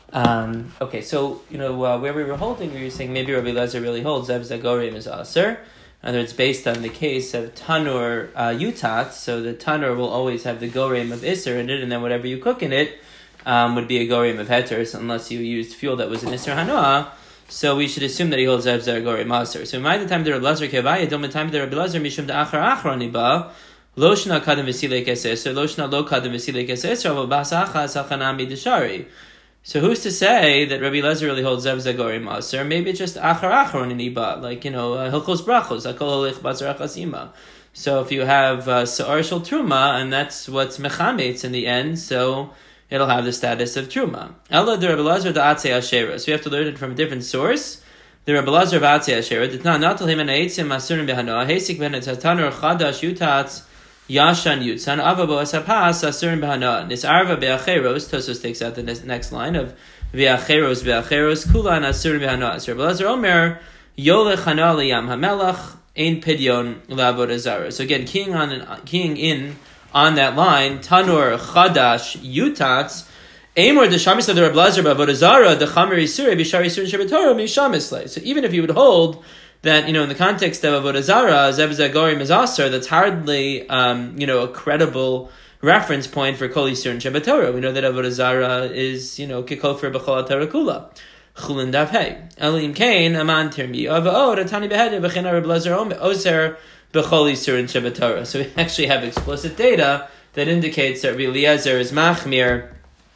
Okay, so where we were holding, we were saying maybe Rabbi Eliezer really holds Zev Zagorim is aser. In other words, based on the case of tanur yutat, so the tanur will always have the gorim of iser in it, and then whatever you cook in it would be a gorim of heter, unless you used fuel that was an iser hanoah. So we should assume that he holds Zev Zagorim aser. So by the time the Rabbi Eliezer kevaya, don't time the Rabbi Eliezer mishum de'achar achroniba. Loshna kadem v'silei keseser, loshna lo kadem v'silei keseser, but basacha sachanami deshari. So who's to say that Rabbi Eliezer really holds Zev Zagorim aser? Maybe it's just achar niba, like hilchos brachos, akol holich basar achasima. So if you have sa'ar shel truma, and that's what's mechametz in the end, so it'll have the status of truma. Ella the Rabbi Eliezer the atzei ashera. So you have to learn it from a different source. The Rabbi Eliezer of atzei ashera did not natal him and eitzim asurim behanoah hesik ben etzanur chadash yutatz. Yashan Yutzan Avabo Asapas Asurim Bahana Nisarva Beacheros. Tosos takes out the next line of Beacheros Kulan Asurim Bahana. So Rabbi Eliezer Omer Yolech Hana Liyam Hamelach Ein Pidyon La'avodah Zarah. So again, keying in on that line Tanur Chadash Yutatz Amor the Shamis of the Rabbi Eliezer Ba'avodah Zarah the Chamer Isurei B'Shari Isurin Shabbatorah Mishamislei. So even if you would hold that, in the context of Avodah Zarah, Zev Zagorim is aser, that's hardly, a credible reference point for Kol Yisur and Shabbat Torah. We know that Avodah Zarah is, Kikofer B'chol HaTorah Kula. Chulin Dav Hey. Elim Kain, Aman Tirmi. Ava'od, Atani Behede, B'china Rabbi Eliezer Oser, B'chol Yisur and Shabbat Torah. So we actually have explicit data that indicates that Rabbi Eliezer is Machmir,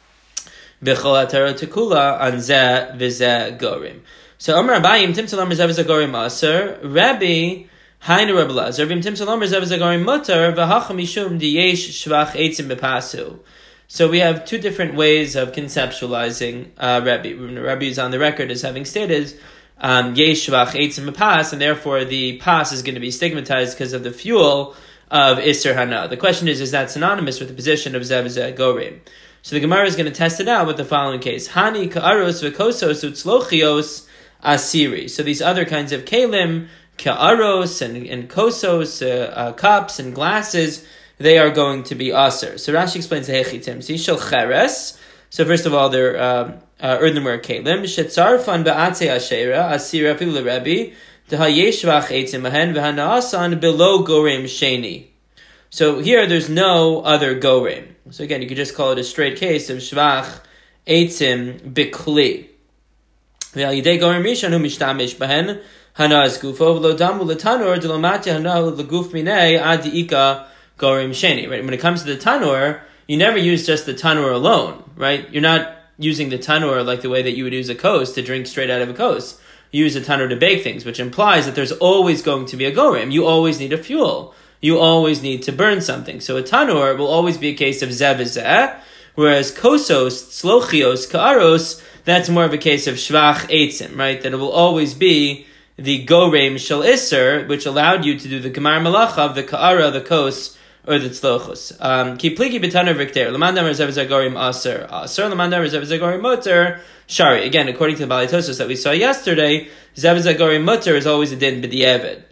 B'chol HaTorah Kula, on Zeh V'zeh Gorim. So Omer Abayim Timtzal Omer Zev Zagorim Aser Rabbi Hainu Rabbi Eliezer Vim Timtzal Omer Zev Zagorim Mutter V'Hacham Mishum Diyesh Shvach Eitzim Bepasu. So we have two different ways of conceptualizing Rabbi. Rabbi is on the record as having stated Yesh Shvach Eitzim Bepas, and therefore the pas is going to be stigmatized because of the fuel of Isser Hana. The question is that synonymous with the position of Zev Zagorim? So the Gemara is going to test it out with the following case: Hani Ka'aros V'Kosos Utzlochios Asiri. So these other kinds of kalim, ka'aros and kosos, cups and glasses, they are going to be aser. So Rashi explains the hechitim. Shel cheres. So first of all, they're earthenware kalim. Shetzarfan ba'atzei ashera asira filu leRebbi dehayeshvach eitzim mahen v'hanaasan below gorem sheni. So here, there's no other gorem. So again, you could just call it a straight case of shvach eitzim bikli. Right? When it comes to the tanur, you never use just the tanur alone, right? You're not using the tanur like the way that you would use a kos to drink straight out of a kos. You use a tanur to bake things, which implies that there's always going to be a gorim. You always need a fuel. You always need to burn something. So a tanur will always be a case of zeh, whereas kosos, slochios, ka'aros, that's more of a case of shvach eitzim, right? That it will always be the gorem shel iser, which allowed you to do the gemar malacha, the ka'ara, the kos, or the tzlochos. Ki pligi b'tanur v'kter, l'mandam rezev zagorim aser, l'mandam rezev zagorim mutter, shari. Again, according to the Balei Tosfos that we saw yesterday, zev zagorim mutter is always a din b'di'evid.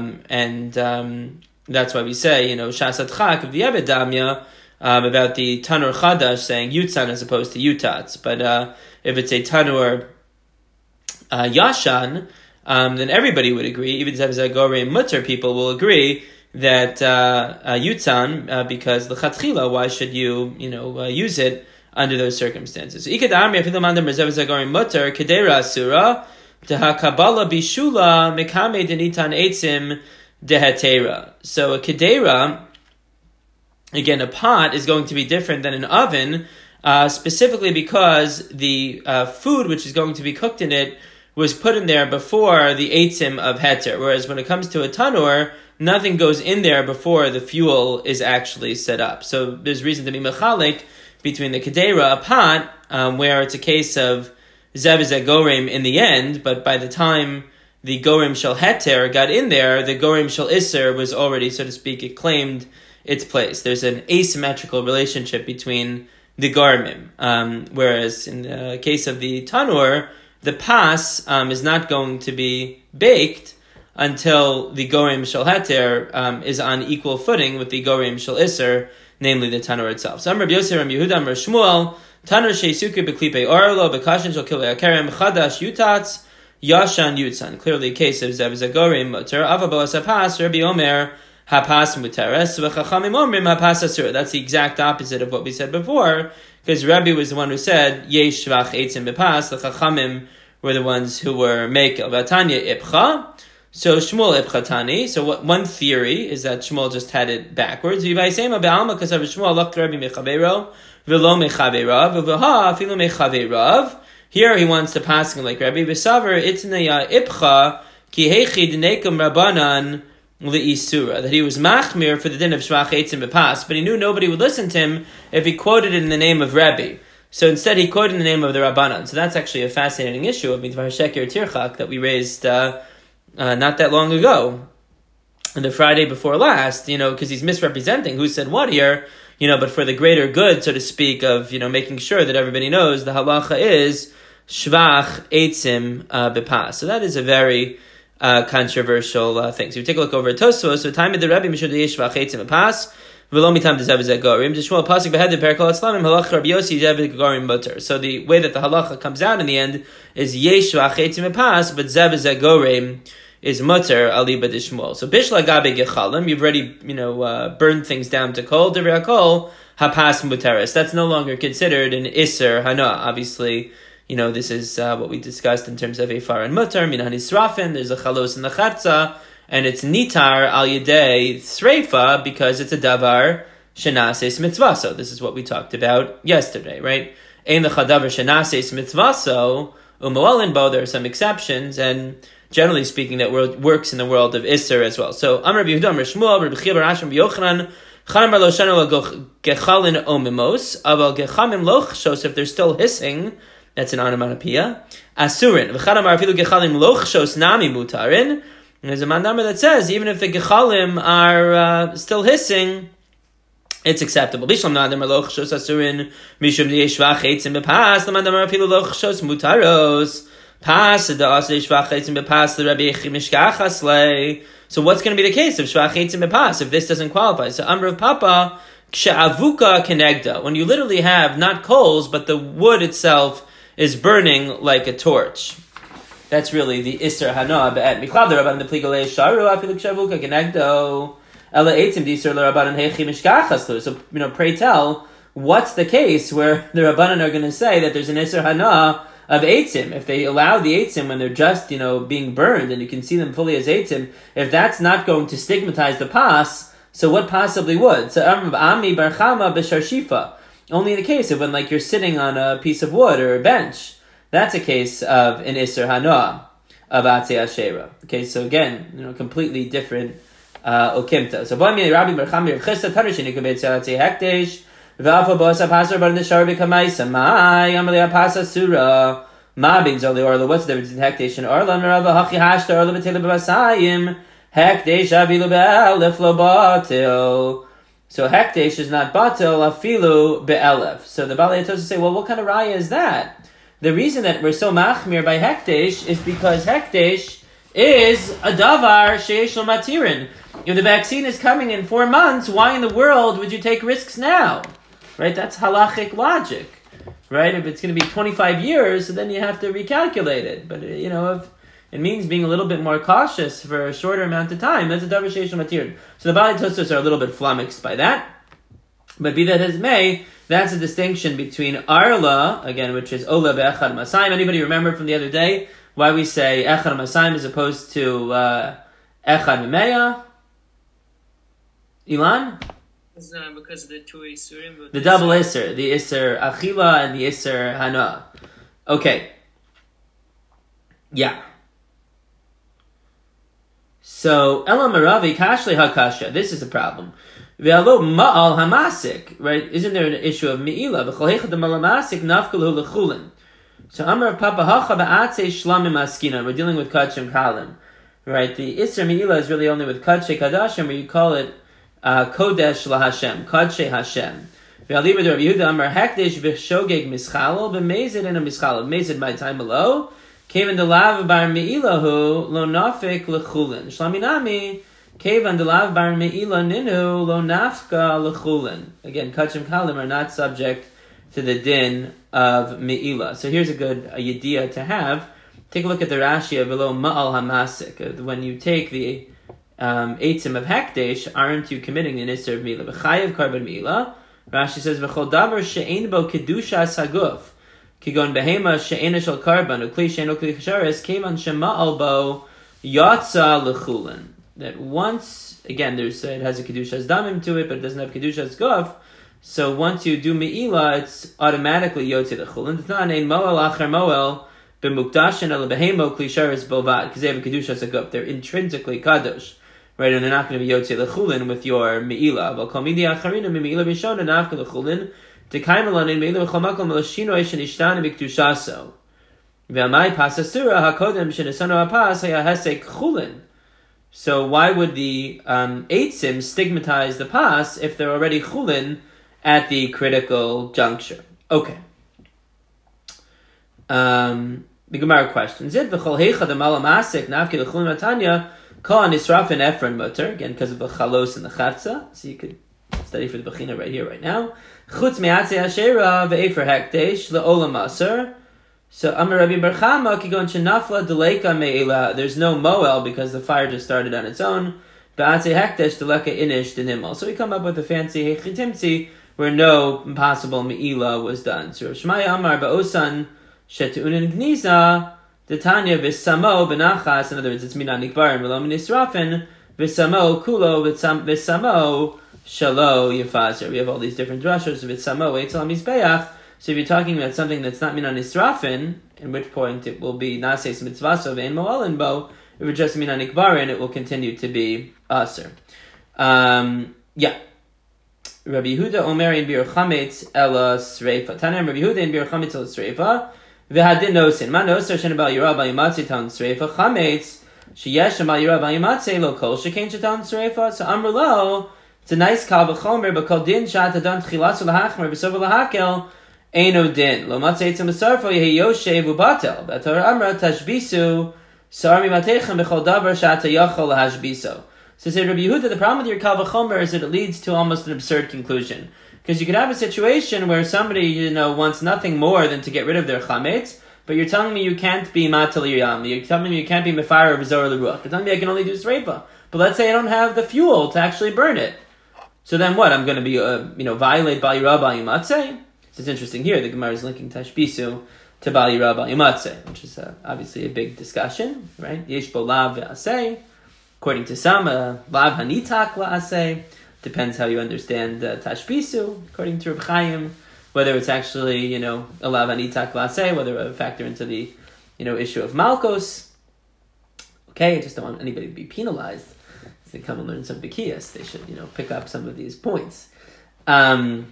That's why we say, shasat chak of the Eved damya, about the tanur chadash saying yutzan as opposed to yutatz. But if it's a tanur yashan, then everybody would agree, even Zev Zagorim mutter people will agree that yutzan, because l'chatchila, why should you use it under those circumstances? So ikad amri afilu mandam Zev Zagorim mutter kedera asura tehakabala bishula mekame denitan eitzim dehatera. So a kedera, again, a pot is going to be different than an oven, specifically because the food which is going to be cooked in it was put in there before the eitzim of heter. Whereas when it comes to a tanur, nothing goes in there before the fuel is actually set up. So there's reason to be mechalik between the kedera, a pot, where it's a case of zev gorem in the end, but by the time the gorem shel heter got in there, the gorem shel iser was already, so to speak, it claimed its place. There's an asymmetrical relationship between the garmim, whereas in the case of the tanur, the pas is not going to be baked until the gorim shel heter is on equal footing with the gorim shel iser, namely the tanur itself. So Rabbi Yosef, Rabbi Yehuda, Rabbi Shmuel, Tanur sheisuke beklipe orlo bekashin shel kilei akerem chadash yutatz yashan yutzan. Clearly, a case of zev zagorim muter. Ava balas hapas Rabbi Omer hapas muteres v'chachamim omrim hapas asur. That's the exact opposite of what we said before, because Rabbi was the one who said yesh shvach eitzim bepas. The chachamim were the ones who were mekel. Vatanya ipcha. So Shmuel ipchatani. So what one theory is that Shmuel just had it backwards. V'vaysema be'alma kasav Shmuel lach Rabbi mechavero v'lo mechaverav v'ha afilu mechaverav. Here he wants to pass like Rabbi V'saver itnaya ipcha ki heichid nekum rabbanan le'isura, that he was machmir for the din of shvach eitzim bepas, but he knew nobody would listen to him if he quoted it in the name of Rabbi. So instead he quoted in the name of the Rabbanan. So that's actually a fascinating issue of Midvar Sheker Tirchak that we raised not that long ago, on the Friday before last, because he's misrepresenting who said what here, but for the greater good, so to speak, of, making sure that everybody knows the halacha is shvach eitzim bepas. So that is a very controversial thing. So we take a look over at Tosfos. So time of the Rebbe mishud shvach eitzim bepas. So the way that the halacha comes out in the end is yesh v'achetzim epas, but zev zagorim is mutter aliba d'shmuel. So bishla gabe gechalim, you've already burned things down to kol divrei kol hapas muteres. That's no longer considered an iser hana. Obviously, this is what we discussed in terms of efar and mutter min hanisrafin. There's a chalos in the chatza. And it's nitar al yedei sreifa because it's a davar shenases mitzvaso. This is what we talked about yesterday, right? Ein lecha davar shenases mitzvaso u'moalin bo. There are some exceptions, and generally speaking, that works in the world of Isser as well. So Amar Yehuda, Amar Shmuel, Rabbi Chiya bar Asham Yochanan, Chanamar lo shanu gechalin omimos, aval gechamim lo chshos. If they're still hissing, that's an onomatopoeia. Asurin v'chanamar afilu gechalin lo chshos nami mutarin. And there's a mandamar that says even if the gechalim are still hissing, it's acceptable. Bishlam nadamar lo chshos asurin mishum yeshvach eitzim bepas. The mandamar afilu lo chshos mutaros. Pas the asay shvach eitzim bepas the Rabbi Mishkachas lei. So what's going to be the case of shvach eitzim bepas if this doesn't qualify? So Amr of Papa kshe'avuka kenegda, when you literally have not coals but the wood itself is burning like a torch. That's really the Isser Hana at Miklav the Rabban the Pligale Sharu Afilik Shavuka Genegdo Ela Eitzim Disur Rabbanan Hechi Mishkachas. So pray tell, what's the case where the Rabbanan are going to say that there's an Isser Hana of Eitzim if they allow the Eitzim when they're just being burned and you can see them fully as Eitzim? If that's not going to stigmatize the pas, so what possibly would? So Ami Barchama B'Sharshifa. Only in the case of when you're sitting on a piece of wood or a bench. That's a case of an Isser Hana of Atzei Asherah. Okay, so again, completely different Okimta. So Rabbi Barchami Rav Chisda Tanishin Nikubet Atzei Hekdesh V'Alfa Bosa Pasar Bar Nishar B'Kamaisa Mai Amalei Apasa Surah Ma Bin Zoli Orla. What's the difference in Hekdesh and Orla? Merava Hachi Hashta Orla B'Tele B'Basayim Hekdesh Avilu Be'elef Lo Batil. So Hekdesh is not Batil Afilu Be'elef. So the Balei Tosa say, well, what kind of raya is that? The reason that we're so machmir by Hekdesh is because Hekdesh is a davar sheyesh lo matirin. If the vaccine is coming in 4 months, why in the world would you take risks now? Right? That's halachic logic. Right? If it's going to be 25 years, so then you have to recalculate it. But, if it means being a little bit more cautious for a shorter amount of time, that's a davar sheyesh lo matirin. So the Balei Tosfos are a little bit flummoxed by that. But be that as may, that's a distinction between Arla, again, which is Ola be'echad masayim. Anybody remember from the other day why we say echad masayim as opposed to echad memeya? Ilan? Because of the two Isurim. The double Isser. The Isser Achila and the Isser Hana. Okay. Yeah. So, Ela Maravi Kashli Hakasha. This is a problem. Ve'alo ma'al hamasik, right? Isn't there an issue of me'ila? V'cholhecha d'mal hamasik nafkalu l'chulin. So Amar Papa Hacha ba'atzei shlamim askina. We're dealing with kachim kalim, right? The Isser me'ila is really only with kachei kadashim, where you call it kodesh laHashem, kachei Hashem. Ve'aliba d'Rav Yehuda Amar hekdesh v'shogeg mischalo b'mezid in a mischalo. Mezid by time below. Came in the lav bar me'ilahu lo nafik l'chulin. Shlaminami. Kevan delav bar me'ila ninu lo nafka l'chulin. Again, kachim kalim are not subject to the din of Me'ila. So here's a good idea to have. Take a look at the Rashi of Velo Ma'al HaMasik. When you take the Eitzim of Hekdesh, aren't you committing the Nisr of Me'ila? V'chayev karban Me'ila. Rashi says, V'chol davar she'ein bo kedusha saguf. Kigon behema she'ein shel karban. Ukli she'ein ukli chasharis. Keman shema'al bo yatsa l'chulin. That once, again, it has a kedushas damim to it, but it doesn't have kedushas guf. So once you do Me'ila, it's automatically yotze l'chulin. It's not ein moel acher moel b'mukdashin el behemo kli sharis bovad, because they have a kedushas guf. They're intrinsically kadosh. Right, and they're not going to be yotze l'chulin with your Me'ila. But kol midi acharina Me'ila b'shona nafka l'chulin t'kaim alon Me'ila v'chol makom l'shinoi shenishtan b'kdushaso. V'amai pasasura hakodem shenesano hapas haya hesek chulin. So why would the Eitzim stigmatize the pas if they're already chulin at the critical juncture? Okay. The Gemara questions it. V'chol heicha d'mal ha'masik nafki l'chulin matanya kol nisraf and Ephron mutter, again because of the chalos and the chatza. So you could study for the bechina right here, right now. Chutz me'atzei hashera ve'efer hekdesh le'olam aser. So Amar Rabbi Bar Chama kigon shenafla deleka me'ila. There's no moel because the fire just started on its own. Ba'atzei hekdesh deleka inish denimel. So we come up with a fancy hechitimtzi where no possible me'ila was done. So Shmaya Amar ba'osan shetu'unin gniza. The Tanya v'samo benachas, in other words, it's mina nikbarim v'lo minisrafen v'samo kulo v'samo shalo yifazer. We have all these different drashos v'samo eitzel mizbeach. So if you're talking about something that's not mina nisrafen, in which point it will be naseis mitzvaso ve'en mo'alin bo. If it's just mina nikbarim, it will continue to be aser. Yeah. Rabbi Yehuda Omer in bir chametz ela sreifa. Tanya Rabbi Yehuda in bir chametz ela sreifa. V'hadin nosin. Ma noser shen bal yirah bal yimatzei tan sreifa chametz sheyesh bal yirah bal yimatzei lo kol shekain shetan sreifa. So amr lo, it's a nice kal v'chomer, but kol din shat adan tchilatzu lahachmer v'sova lahakel eino din. Lo matzei etzem b'sarfo yehi yoshev ubatel. V'ator amra tashbisu sar mimatechem b'chol davar shat hayachol lahashbiso. So say Rabbi Yehuda, the problem with your kal v'chomer is that it leads to almost an absurd conclusion. Because you could have a situation where somebody, wants nothing more than to get rid of their chametz, but you're telling me you can't be matal yam. You're telling me you can't be mefire of zor l'ruach. You're telling me I can only do sreifa. But let's say I don't have the fuel to actually burn it. So then what? I'm going to be, violate bal yirah bal yimatzeh? It's interesting here. The Gemara is linking tashbisu to bal yirah bal yimatzeh, which is obviously a big discussion, right? Yesh bo lav ve'aseh. According to some, lav hanitak la'aseh. Depends how you understand tashbisu, according to Reb Chaim, whether it's actually, a lav anitak laseh, whether it factor into the, issue of malkos. Okay, I just don't want anybody to be penalized. If they come and learn some bikiyas, they should, pick up some of these points. So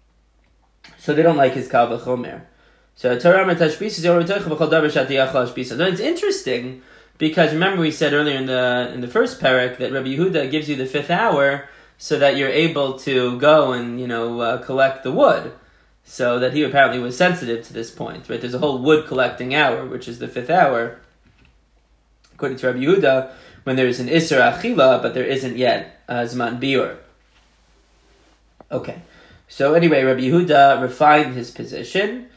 they don't like his kal v'chomer. So Torah tashbisu zeh oratoich v'chol davar shatiyach hashbisu. Then it's interesting because remember we said earlier in the first parak that Rabbi Yehuda gives you the 5th hour so that you're able to go and, collect the wood. So that he apparently was sensitive to this point, right? There's a whole wood collecting hour, which is the 5th hour, according to Rabbi Yehuda, when there's an Isser Achila, but there isn't yet Zman Biur. Okay. So anyway, Rabbi Yehuda refined his position.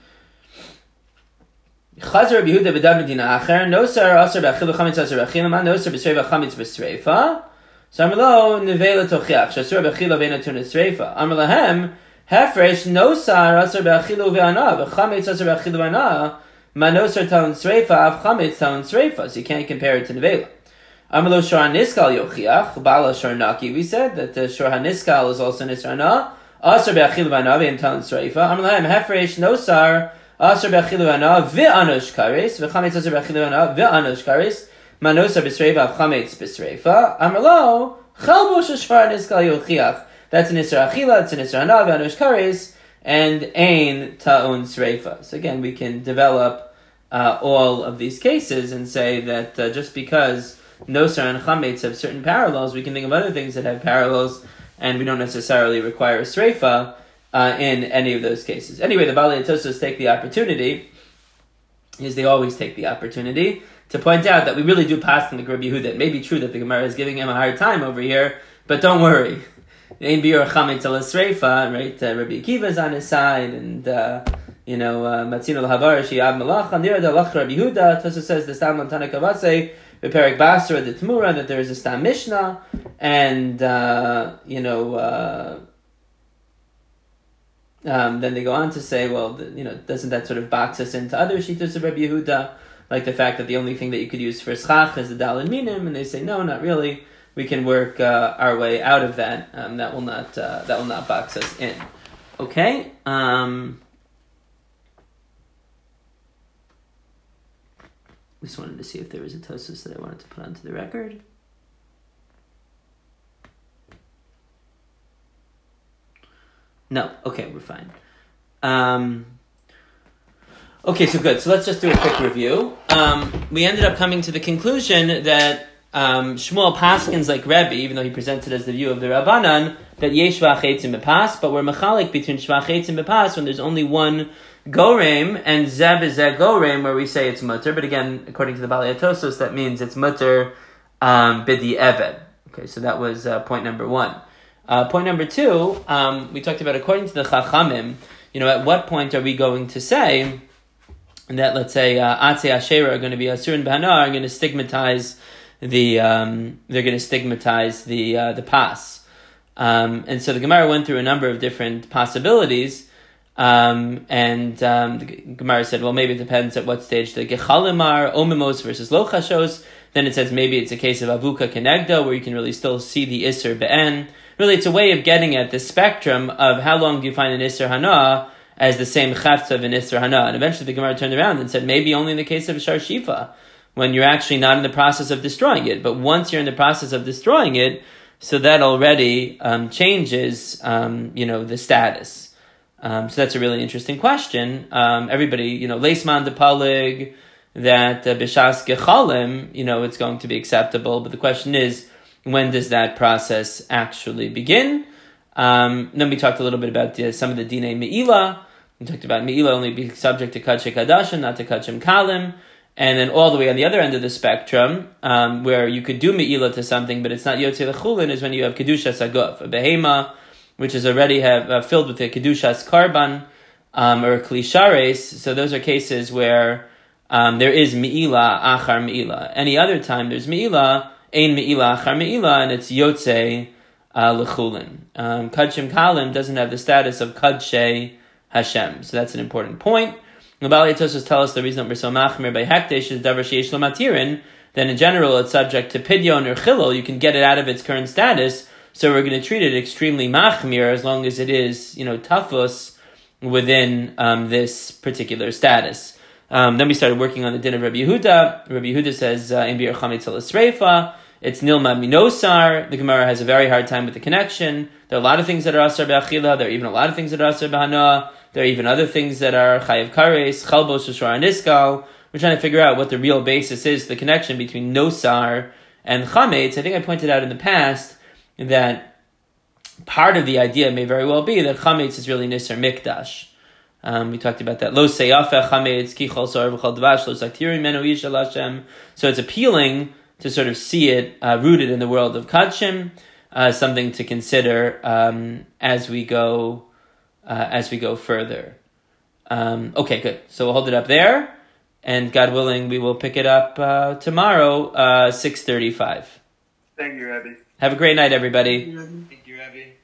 Chazar Rabbi Yehuda b'dav medina acher, nosar aser b'achilu chametz aser b'achilu, ma nosar b'sreifa chametz b'sreifa. So Amrlo nevela tochiach shasur b'achila ve'natun esreifa. Amrlahem hefresh nosar asur b'achilu ve'ana v'chametz asur b'achilu ve'ana ma nosar talon sreifa av chametz talon sreifa. So you can't compare it to nevela. Amrlo shor haniskal yochiach bala shor naki. We said that the shor haniskal is also nisrana asur b'achilu ve'ana ve'en talon sreifa. Amrlahem hefresh nosar asur b'achilu ve'ana ve'anosh kares v'chametz asur b'achilu ve'ana ve'anosh kares. Manosa b'sreifa av chametz b'sreifa. Amrlo chalbo shashvar niskal yochiach. That's an isra achila. That's an isra hana v'anosh kares and ein ta'on sreifa. So again, we can develop all of these cases and say that just because nosar and chametz have certain parallels, we can think of other things that have parallels, and we don't necessarily require a sreifa in any of those cases. Anyway, the Balei Tosfos take the opportunity, as they always take the opportunity, to point out that we really do pass from the Rabbi Yehuda. It may be true that the Gemara is giving him a hard time over here, but don't worry. Ein biur chametz ala sreifa, right? Rabbi Akiva's on his side, and Matzino l'havar she'ab malacha nira d'alach Rabbi Yehuda. Tosfos says the stam lantana kavase beperek basra the Tmura that there is a stam Mishnah, and then they go on to say, well, doesn't that sort of box us into other shittos of Rabbi Yehuda, like the fact that the only thing that you could use for schach is the daled minim, and they say no, not really. We can work our way out of that. That will not box us in. Okay. Just wanted to see if there was a Tosfos that I wanted to put onto the record. No. Okay, we're fine. Okay, so good. So let's just do a quick review. We ended up coming to the conclusion that Shmuel paskins like Rebbe, even though he presents it as the view of the Rabbanan, that yesh v'achetzim bepas, but we're mechalik between shvachetzim bepas when there's only one gorem, and zeb is zeh gorem, where we say it's mutter. But again, according to the Balei Tosfos, that means it's mutter b'di eved. Okay, so that was point number one. Point number two, we talked about according to the Chachamim, at what point are we going to say that, let's say, Atzei Asherah are going to be Asur and Bahana, are going to stigmatize the pas. And so the Gemara went through a number of different possibilities, and the Gemara said, well, maybe it depends at what stage the Gechalim are, Omimos versus Lochashos. Then it says maybe it's a case of Avuka Kenegda, where you can really still see the Isser Be'en. Really, it's a way of getting at the spectrum of how long do you find an Isser Hana as the same Chatz of an Isser Hana. And eventually the Gemara turned around and said, maybe only in the case of Shar Shifa, when you're actually not in the process of destroying it. But once you're in the process of destroying it, so that already changes, the status. So that's a really interesting question. Everybody, Leisman de Palig, that Bishas Gechalim, it's going to be acceptable. But the question is, when does that process actually begin? Then we talked a little bit about some of the Dinei Me'ila. We talked about Me'ila only being subject to Kadshe Kadashim, not to Kadshem Kalim. And then all the way on the other end of the spectrum, where you could do Me'ila to something, but it's not Yotzei L'chulin, is when you have Kedushas Aguf, a behema, which is already filled with a Kedushas Karban, or a Klishares. So those are cases where there is Me'ila, Achar Me'ila. Any other time there's Me'ila, Ein Me'ila, Achar Me'ila, and it's Yotzei L'chulin. Kadshem Kalim doesn't have the status of Kadshe Hashem. So that's an important point. The Balei Tosfos tell us the reason that we're so machmir by hekdesh is davar sheyesh lo matirin. Then in general it's subject to pidyon or chilul. You can get it out of its current status. So we're going to treat it extremely machmir as long as it is, tafus within this particular status. Then we started working on the din of Rabbi Yehuda. Rabbi Yehuda says in biur chametz ala sreifa. It's nilma minosar. The Gemara has a very hard time with the connection. There are a lot of things that are asar be'achila. There are even a lot of things that are asar be'hana. There are even other things that are chayiv kares, chalbos, shashar, and iskal. We're trying to figure out what the real basis is, the connection between nosar and chametz. I think I pointed out in the past that part of the idea may very well be that chametz is really nisar mikdash. We talked about that. Lo seyafe chametz ki chol sar v'chol dvash lo saktiri menu yishal Hashem. So it's appealing to sort of see it rooted in the world of Kadshim, something to consider as we go further. Okay, good. So we'll hold it up there, and God willing, we will pick it up tomorrow, 6:35. Thank you, Rabbi. Have a great night, everybody. Thank you, Rabbi.